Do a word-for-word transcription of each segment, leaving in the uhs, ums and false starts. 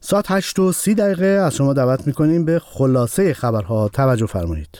ساعت هشت و سی دقیقه از شما دعوت میکنیم به خلاصه خبرها توجه فرمایید.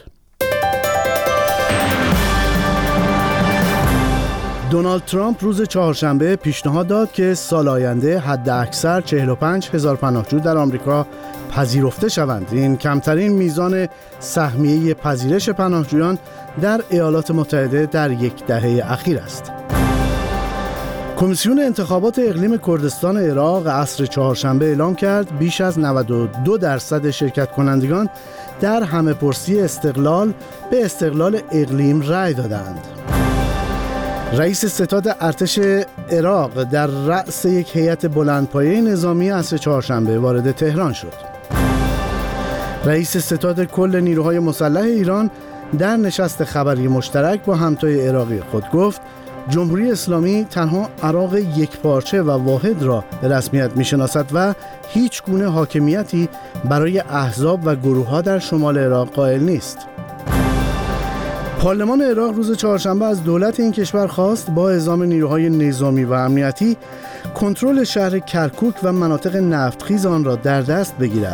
دونالد ترامپ روز چهارشنبه پیشنهاد داد که سال آینده حد اکثر چهل و پنج هزار پناهجو در آمریکا پذیرفته شوند. این کمترین میزان سهمیه پذیرش پناهجویان در ایالات متحده در یک دهه اخیر است. کمیسیون انتخابات اقلیم کردستان عراق عصر چهارشنبه اعلام کرد بیش از نود و دو درصد شرکت کنندگان در همه‌پرسی استقلال به استقلال اقلیم رأی دادند. رئیس ستاد ارتش عراق در رأس یک هیئت بلندپایه نظامی عصر چهارشنبه وارد تهران شد. رئیس ستاد کل نیروهای مسلح ایران در نشست خبری مشترک با همتای عراقی خود گفت جمهوری اسلامی تنها عراق یکپارچه و واحد را به رسمیت می‌شناسد و هیچ گونه حاکمیتی برای احزاب و گروه‌ها در شمال عراق قائل نیست. پارلمان عراق روز چهارشنبه از دولت این کشور خواست با اعزام نیروهای نظامی و امنیتی کنترل شهر کرکوک و مناطق نفتخیز آن را در دست بگیرد.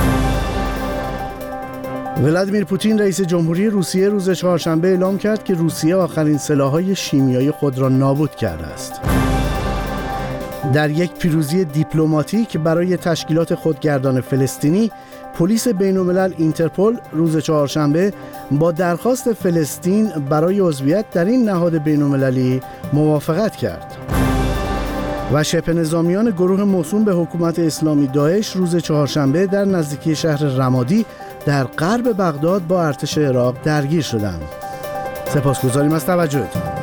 ولادیمیر پوتین رئیس جمهوری روسیه روز چهارشنبه اعلام کرد که روسیه آخرین سلاح‌های شیمیایی خود را نابود کرده است. در یک پیروزی دیپلماتیک برای تشکیلات خودگردان فلسطینی، پلیس بین‌الملل اینترپل روز چهارشنبه با درخواست فلسطین برای عضویت در این نهاد بین‌المللی موافقت کرد. و شبه نظامیان گروه موسوم به حکومت اسلامی داعش روز چهارشنبه در نزدیکی شهر رمادی در غرب بغداد با ارتش عراق درگیر شدند. سپاسگزاریم از توجهتان.